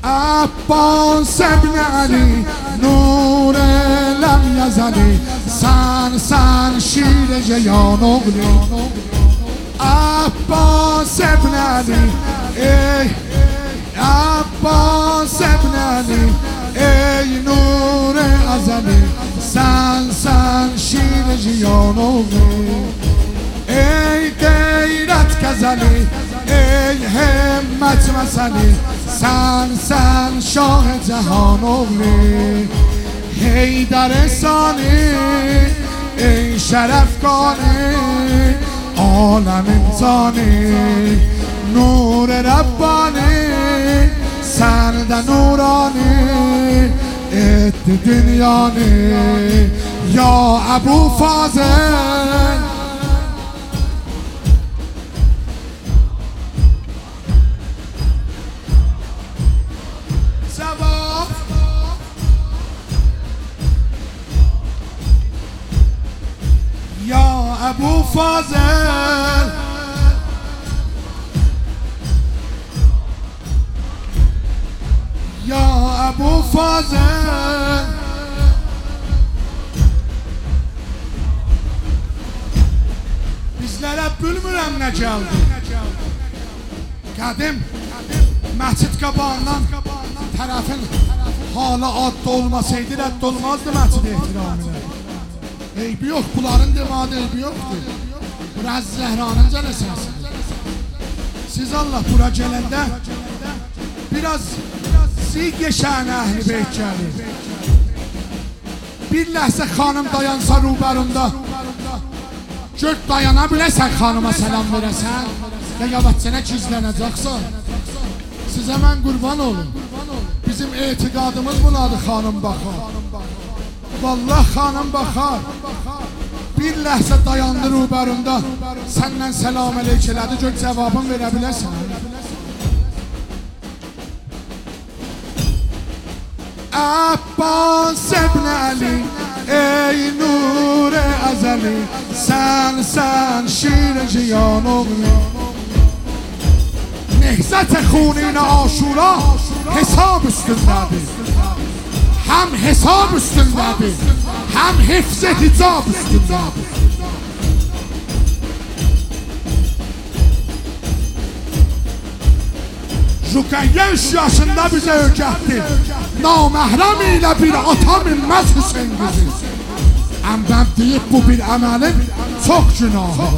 عباس ابن علی نور لم یزلی سن شیر جیان اغلی عباس ابن علی ای عباس ابن علی ای نور ازلی سن شیر جیان اغلی ای غیرت کزلی ای همت مثلی سن شاه جهان اغلی حیدر ثانی ای شرف کانی عالم انسانی نور ربانی سرد نورانی ات دنیانی یا ابو فاضل یا ابو فاضل یا ابو فاضل bizlərə bilmirəm nə gəldi. Qədim məscid qabağından tərəfin hala adda olmasaydı rədd olmazdı məscid ehtiramına. Eybi yox, bunların demədə eybi yoxdur. Bura Zəhranın cələsiniz. Siz Allah bura gələndə biraz Siğye şəhəri əhli beyt gəlir. Bir ləhsə xanım dayansa rubarında gör dayana biləsən xanıma səlam verəsən ya yavaşcana gizlənəcəksən. Sizə mən qurban olun. Bizim etiqadımız bunadır xanım baxar. Vallah xanım baxar. Bir ləhsə dayandı rubarında səndən səlam əleyk elədi gör cavabın verə biləsən. عباس ابن علی ای نور ازلی سن شیر جیان اغلی نهضت خونین عاشورا حساب üstündedir هم حساب üstündedir هم حفظ حجاب üstündedir Rukayye 3 yaşında bize öğretti. Naməhrəm ilə bir ata minməz Hüseyin qızı. Əmbəm deyib bu bir əməlin çox günahı.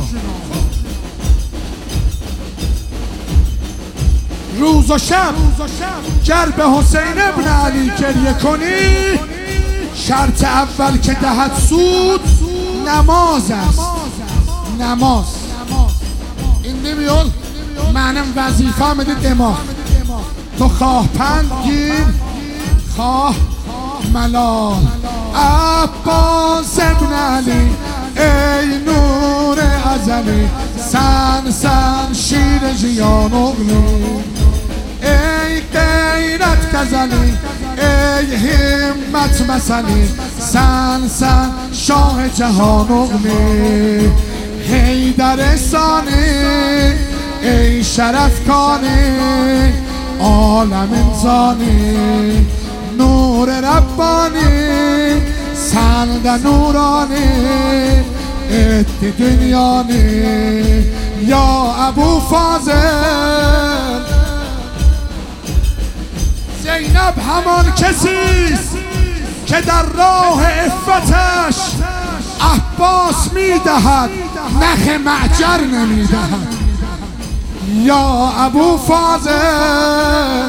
روز و شب گر به حسین ابن علی گریه کنی شرط اول که دهد سود نماز است. نماز این نمیول منم وظیفه میده دماغ تو خواه پند گیر خواه ملال عباس ابن علی ای نور ازلی سن شیر جیان اغلی ای غیرت کزلی ای همت مثلی سن شاه جهان اغلی حیدر ثانی ای شرف کانی عالم انسانی نور ربانی سند نورانی ات دنیانی یا ابو فاضل زینب همان کسیست که در راه عفتش عباس میدهد نخ معجر نمیدهد یا ابو فاضل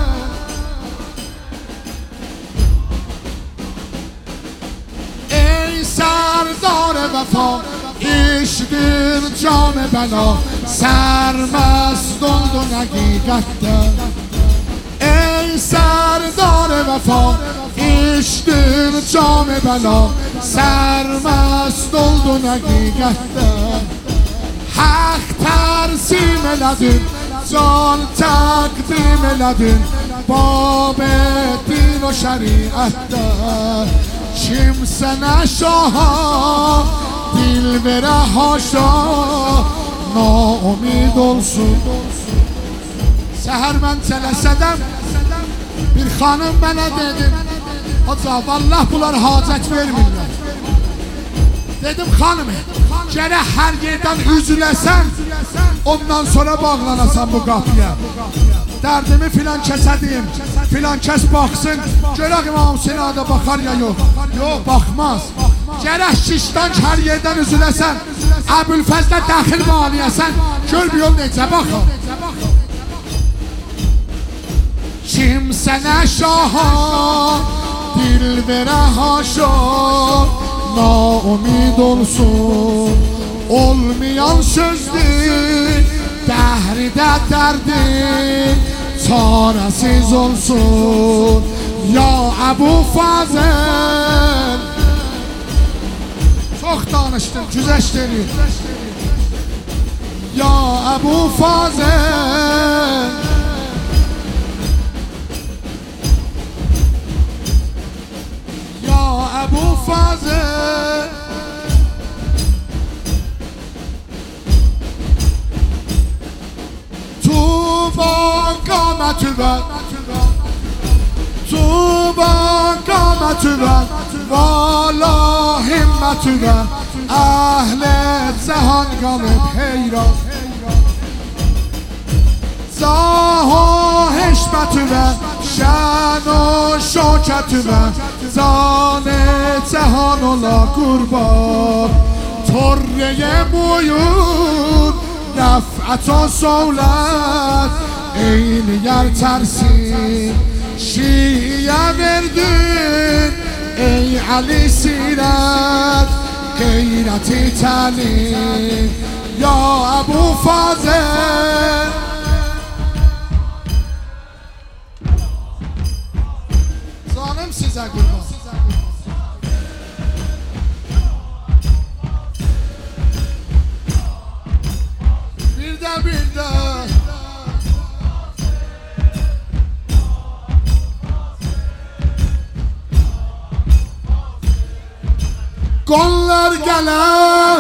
ای سردار وفا عشقیر جام بلا سرمست و نگیگت ای سردار وفا عشقیر جام بلا سرمست و نگیگت حق ترسیم لدن جان تقدیم لدن باب دین و شریعت در kimse نشاه دل بره هاشا ناامید olsun. Seher ben çələsədəm Bir xanım mənə dedi, hoca vallah bunlar hacət vermirlər. Dedim xanım, gərək hər yerdən üzüləsən, ondan sonra bağlanasan bu qapıya. Dərdimi filan kəsə deyim, filan kəs baxsın, görək İmam Hüseynə baxar ya yox. Yox, baxmaz. Gərək şişdən hər yerdən üzüləsən, Əbülfəzlə dəxil bağlayəsən, gör bir yol necə baxır. Kimsənə şaha dil verə haşa, naumid olsun, olmayan sözdür, dəhridə dərdir, çarəsiz olsun. Ya Əbu Fazıl, çox danışdın, güzəşdirir. Ya Əbu Fazıl, Ya Əbu Fazıl, Tuban qametüvə, Tuban qametüvə, Vala himmetüvə, Əhl-i cəhan qalıb heyran. Zaho hişmetüvə, şən o şokətüvə, Zan-ı cəhan ola qurban. Torreye buyur, rəfət o soğlət, eyliyər tərsin, şiyə verdin, ey Ali sirət, qeyrəti təlim. Ya Əbu Fazıl, canım sizə qurban. Bir də qollar gələr,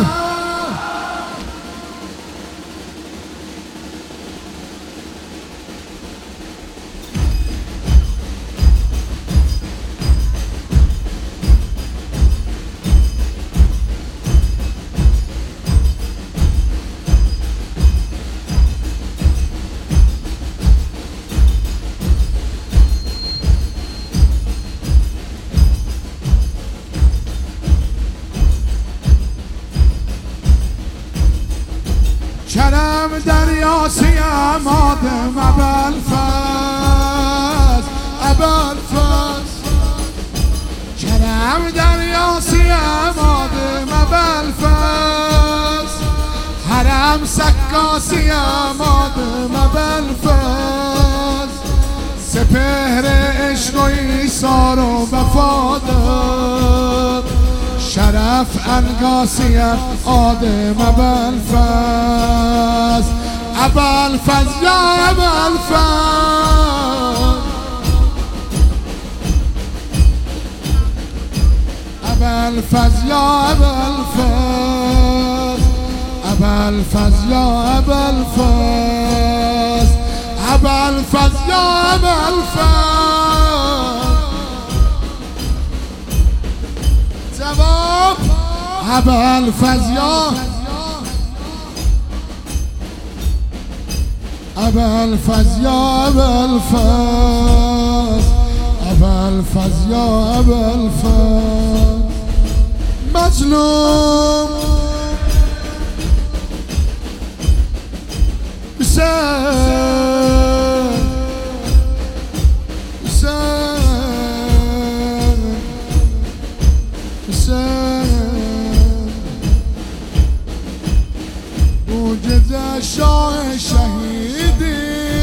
Kerem deryasıyım adım Əbəlfəz, Əbəlfəz. Kerem deryasıyım adım Əbəlfəz, Hərəm səqqasıyım adım Əbəlfəz. Sepehre eşq o İsar o vəfadır, Şərəf ənqasiyəm adım Əbəlfəz. Əbəlfəz ya Əbəlfəz, Əbəlfəz ya Əbəlfəz, Əbəlfəz ya Əbəlfəz, Əbəlfəz ya Əbəlfəz. Cevap Əbəlfəz ya Əbəlfəz ya Əbəlfəz, Əbəlfəz ya Əbəlfəz. Məcnun Hüseyin, Hüseyin, Hüseyin. Bu gece şah şehidi,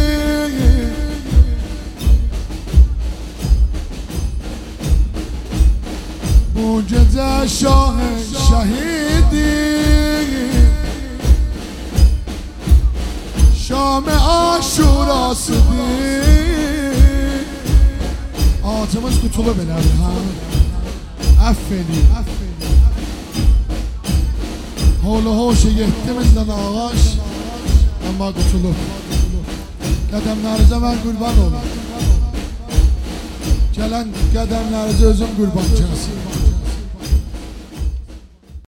bu gece şah şehidi, Şam-ı Aşurasıdır. Ağacımız qutulu belədir ha. Əffedin. Holu hoşu yettimizdən ağaç, amma qutulu. Qədəmlərinizə mən qurban olum. gələn qədəmlərinizi özüm qurban kəsim.